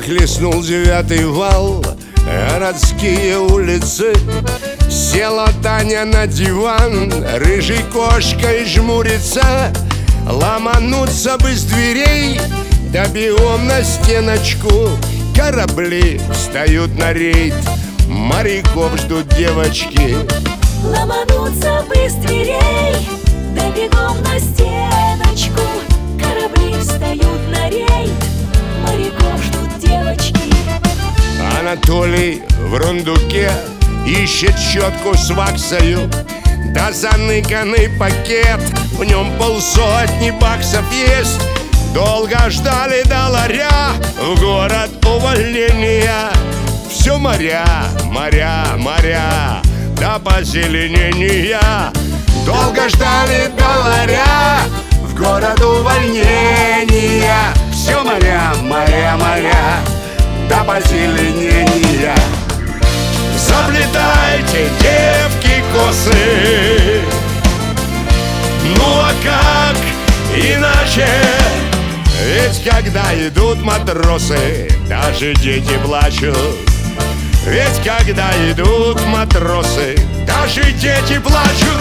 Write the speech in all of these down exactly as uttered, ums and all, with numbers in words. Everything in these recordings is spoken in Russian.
Захлестнул девятый вал городские улицы. Села Таня на диван, рыжей кошкой жмурится. Ломануться бы с дверей, да бегом на стеночку. Корабли встают на рейд, моряков ждут девочки. Ломануться бы с дверей, да бегом на стеночку. Корабли встают на рейд, моряков ждут девочки. Анатолий в рундуке ищет щетку с ваксою. Да заныканный пакет, в нем полсотни баксов есть. Долго ждали до ларя, в город увольнения. Все моря, моря, моря, до позеленения. Долго ждали до ларя, в город увольнения. Все моря, моря, моря, до позеленения. Заплетайте, девки, косы. Ну а как иначе? Ведь когда идут матросы, даже дети плачут. Ведь когда идут матросы, даже дети плачут.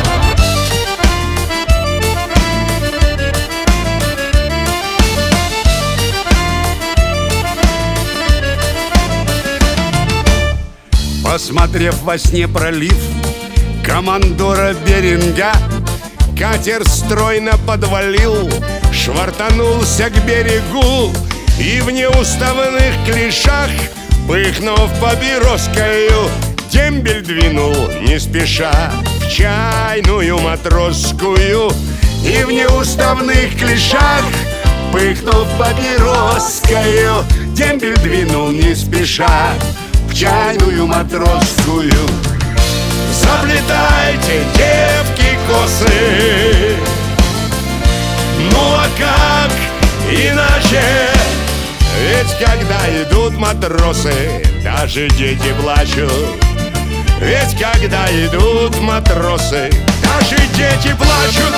Посмотрев во сне пролив командора Беринга, катер стройно подвалил, швартанулся к берегу. И в неуставных клишах, пыхнув папироскою, дембель двинул не спеша в чайную матросскую. И в неуставных клишах, пыхнув папироскою, дембель двинул не спеша в чайную матросскую. Заплетайте, девки, косы. Ну а как иначе? Ведь когда идут матросы, даже дети плачут. Ведь когда идут матросы, даже дети плачут.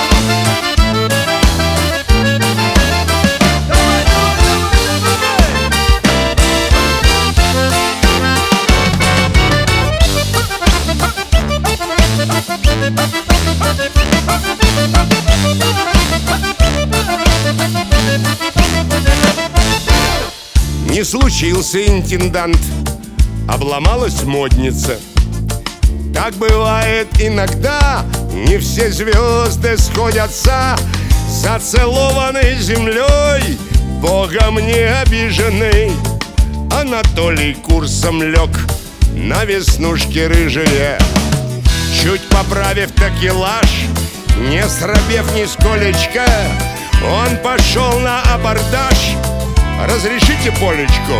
Не случился интендант, обломалась модница. Так бывает иногда, не все звезды сходятся. Зацелованный землей, Богом не обиженный, Анатолий курсом лег на веснушки рыжие. Чуть поправив такелаж, не срабев нисколечко, он пошел на абордаж. Разрешите полечку?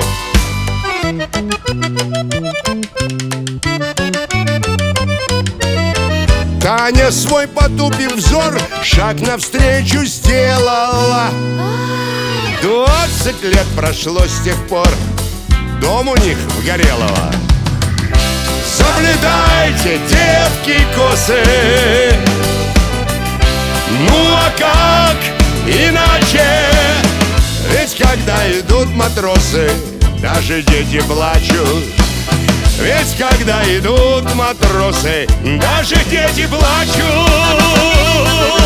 Таня свой потупив взор, шаг навстречу сделала. Двадцать лет прошло с тех пор, дом у них в Горелово. Заплетайте, девки, косы. Ну а как иначе? Ведь когда идут матросы, даже дети плачут. Ведь когда идут матросы, даже дети плачут.